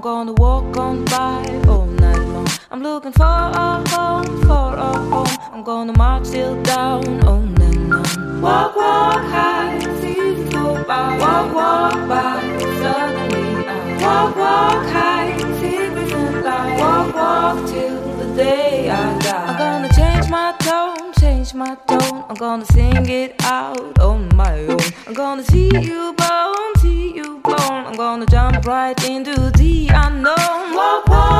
I'm gonna walk on by all night long. I'm looking for a home, for a home. I'm gonna march till down, on and on. Walk, walk high, see the go by. Walk, walk by, suddenly I walk, walk high, see the go by. Walk, walk till the day I die. I'm gonna change my tone, change my tone. I'm gonna sing it out on my own. I'm gonna see you bone, see you bone. I'm gonna jump right into the unknown. Walk, walk.